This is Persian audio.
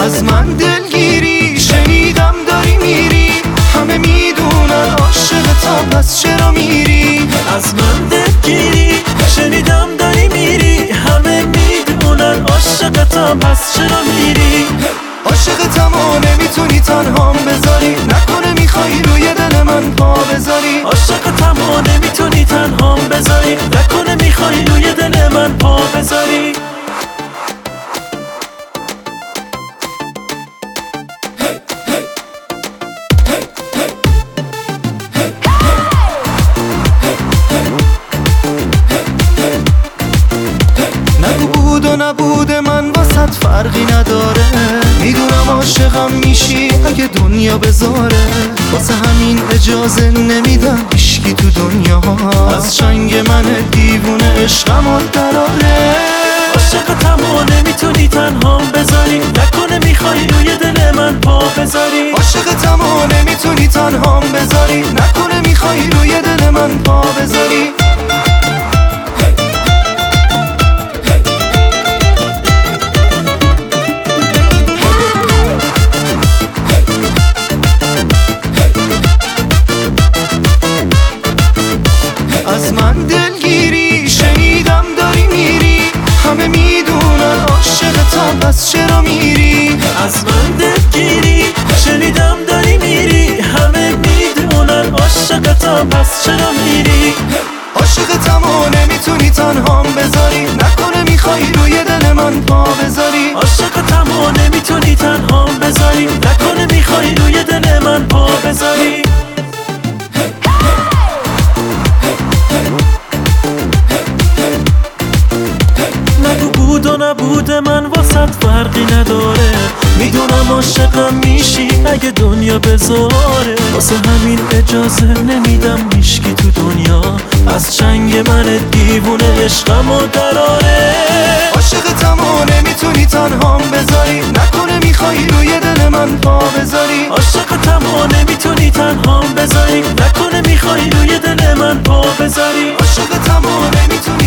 از من دلگیری شنیدم داری میری، همه میدونن عاشقتم پس چرا میری؟ از من دلگیری شنیدم داری میری، همه میدونن عاشقتم پس چرا میری؟ عاشقتم و نمیتونی تنهام بذاری، نکنه میخوای روی دل من پا بذاری. عاشقتم و نمیتونی تنهام بذاری، نکنه میخوای روی دل من پا بذاری. نگو بود و نبود من واسط فرقی نداره، میدونم عاشقم میشی اگه دنیا بذاره، واسه همین اجازه نمیدم هیچکی تو دنیا از چنگ من دیوونه عشقمو دراره. عاشقتم و نمیتونی تنهام بذاری، نکنه میخوای روی دل من پا بذاری. عاشقتم و نمیتونی تنهام بذاری، نکنه میخوای روی دل من پا بذاری. از من دلگیری شنیدم داری میری، همه میدونن عاشقتم پس چرا میری؟ از من دلگیری شنیدم داری میری، همه میدونن عاشقتم پس چرا میری؟ عاشقتم و نمیتونی تنهام بذاری، نکنه میخوای روی دل من پا بذاری. عاشقتم و نمیتونی تنهام بذاری، نکنه میخوای روی دل من پا بذاری. نگو بود و نبود من واسط فرقی نداره، میدونم عاشقم میشی اگه دنیا بذاره، واسه همین اجازه نمیدم هیچکی تو دنیا از چنگ من دیوونه عشقمو دراره. عاشقتم و نمیتونی تنهام بذاری، نکنه میخوای روی دل من پا بذاری. عاشقتم و نمیتونی تنهام بذاری، نکنه میخوای روی دل من پا بذاری. عاشقتم و نمیتونی